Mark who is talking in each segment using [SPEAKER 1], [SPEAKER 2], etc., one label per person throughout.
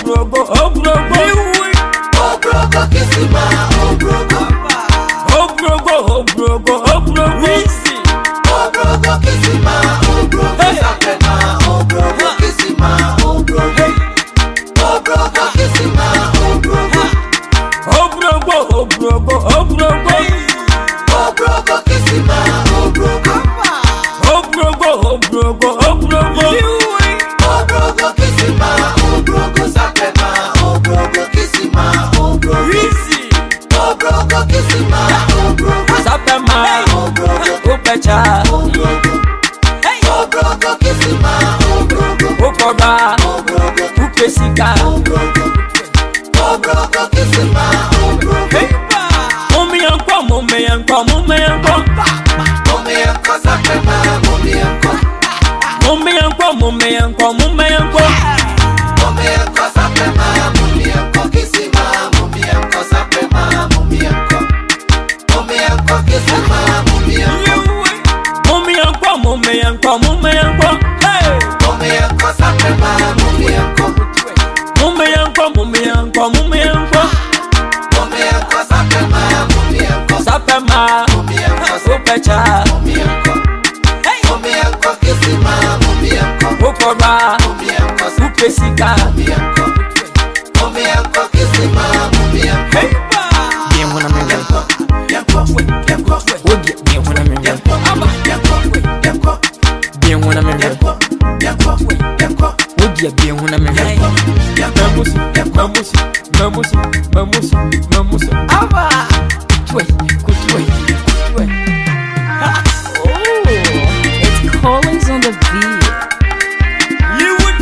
[SPEAKER 1] Obrogo, Obrogo,
[SPEAKER 2] Obrogo Kisima, Obrogo,
[SPEAKER 1] Obrogo, Obrogo, Obrogo,
[SPEAKER 2] Obrogo Kisima, Obrogo Sapema, Obrogo Kisima, Obrogo, Obrogo Kisima, Obrogo,
[SPEAKER 1] Obrogo, Obrogo, Obrogo,
[SPEAKER 2] Obrogo Kisima, Obrogo,
[SPEAKER 1] Obrogo, Obrogo, Obrogo,
[SPEAKER 2] Obrogo Kisima, Obrogo Sapema, Obrogo Kisima, Obrogo, Obrogo Kisima, Obrogo
[SPEAKER 1] Sapema,
[SPEAKER 2] Obrogo,
[SPEAKER 1] Upecha,
[SPEAKER 2] Obrogo, Obrogo Kisima, Obrogo,
[SPEAKER 1] Ukoba,
[SPEAKER 2] Obrogo,
[SPEAKER 1] Upesika,
[SPEAKER 2] Obrogo, Obrogo Kisima, Obrogo,
[SPEAKER 1] Mumiyanko, Mumiyanko, Mumiyanko,
[SPEAKER 2] Mumiyanko Sapema, Mumiyanko,
[SPEAKER 1] Mumiyanko, Mumiyanko, Mumiyanko,
[SPEAKER 2] Mumiyanko Sapema, Mumiyanko Kisima, Mumiyanko Sapema, Mumiyanko, Mumiyanko Kisima, Mumiyanko,
[SPEAKER 1] Mumiyanko, Mumiyanko, Mumiyanko, hey,
[SPEAKER 2] Mumiyanko Sapema, Mumiyanko,
[SPEAKER 1] Mumiyanko, Mumiyanko, Mumiyanko,
[SPEAKER 2] Mumiyanko Sapema, Mumiyanko,
[SPEAKER 1] Sapema,
[SPEAKER 2] Mumiyanko,
[SPEAKER 1] Upecha,
[SPEAKER 2] Mumiyanko, Mumiyanko Kisima, Mumiyanko,
[SPEAKER 1] Ukoba,
[SPEAKER 2] Mumiyanko,
[SPEAKER 1] Upesika,
[SPEAKER 2] Mumiyanko, Mumiyanko Kisima, Mumiyanko,
[SPEAKER 1] bien wanna me,
[SPEAKER 2] Yanko, Yanko, Yanko,
[SPEAKER 1] Woody, bien wanna me,
[SPEAKER 2] Yanko, Yanko, Yanko,
[SPEAKER 1] bien wanna me,
[SPEAKER 2] Yanko, Yanko, Yanko,
[SPEAKER 1] Woody, bien wanna me, Mamus, Mamus, Mamus, Mamus, Mamus, Aba, wait, good wait, wait.
[SPEAKER 3] Oh, it's Collins on the beat.
[SPEAKER 1] You would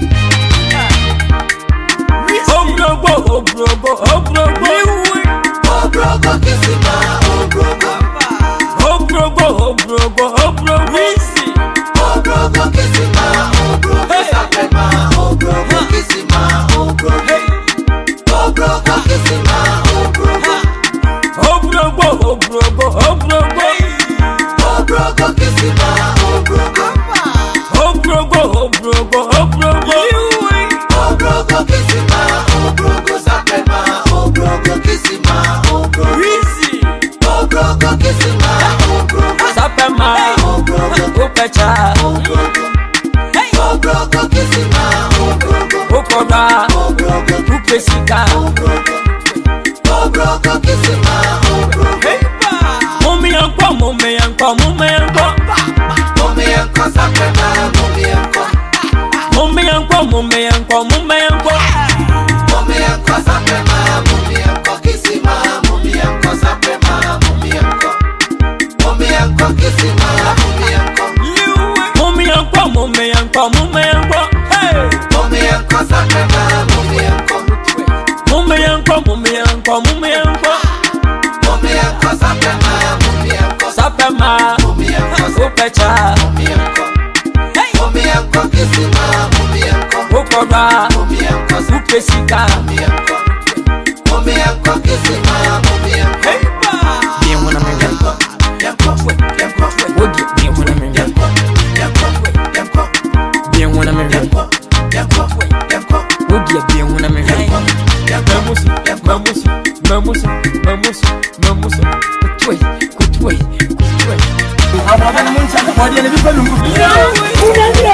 [SPEAKER 1] Obrogo, Obrogo, Obrogo,
[SPEAKER 2] Obrogo Kisima, Obrogo,
[SPEAKER 1] Obrogo, Obrogo, Obrogo,
[SPEAKER 2] Obrogo Kisima, Obrogo Sapema, Obrogo Kisima, Obrogo, Obrogo Kisima, Obrogo,
[SPEAKER 1] Obrogo, Obrogo, Obrogo,
[SPEAKER 2] Obrogo Kisima, Obrogo,
[SPEAKER 1] Obrogo, Obrogo, Obrogo,
[SPEAKER 2] Obrogo Kisima, Obrogo Sapema, Obrogo Kisima, Obrogo, Obrogo Kisima, Obrogo,
[SPEAKER 1] Sapema,
[SPEAKER 2] Obrogo,
[SPEAKER 1] Upecha,
[SPEAKER 2] Obrogo, Obrogo Kisima, Obrogo,
[SPEAKER 1] Ukoba,
[SPEAKER 2] Obrogo,
[SPEAKER 1] Upesika,
[SPEAKER 2] Obrogo, Obrogo Kisima, Obrogo,
[SPEAKER 1] Mumiyanko, Mumiyanko, Mumiyanko,
[SPEAKER 2] Mumiyanko Sapema, Mumiyanko,
[SPEAKER 1] Mumiyanko, Mumiyanko, Mumiyanko,
[SPEAKER 2] Mumiyanko Sapema, Mumiyanko Kisima, Mumiyanko Sapema, Mumiyanko, Mumiyanko Kisima, Mumiyanko,
[SPEAKER 1] Mumiyanko, Mumiyanko, Mumiyanko, hey,
[SPEAKER 2] Mumiyanko Sapema, Mumiyanko,
[SPEAKER 1] Mumiyanko, Mumiyanko, Mumiyanko,
[SPEAKER 2] Mumiyanko Sapema, Mumiyanko,
[SPEAKER 1] Sapema,
[SPEAKER 2] Mumiyanko,
[SPEAKER 1] Upecha,
[SPEAKER 2] Mumiyanko, Mumiyanko Kisima, Mumiyanko,
[SPEAKER 1] Ukoba,
[SPEAKER 2] Mumiyanko,
[SPEAKER 1] Upesika,
[SPEAKER 2] Mumiyanko, Mumiyanko Kisima, Mumiyanko,
[SPEAKER 1] bien wanna me,
[SPEAKER 2] Yanko, Yanko, Yanko,
[SPEAKER 1] Woody, bien wanna me,
[SPEAKER 2] Yanko, Yanko, Yanko,
[SPEAKER 1] bien wanna me,
[SPEAKER 2] Yanko, Yanko, Yanko,
[SPEAKER 1] Woody, bien wanna me, Mamus, Mamus, Mamus, Mamus, Mamus, good way, good way, good way.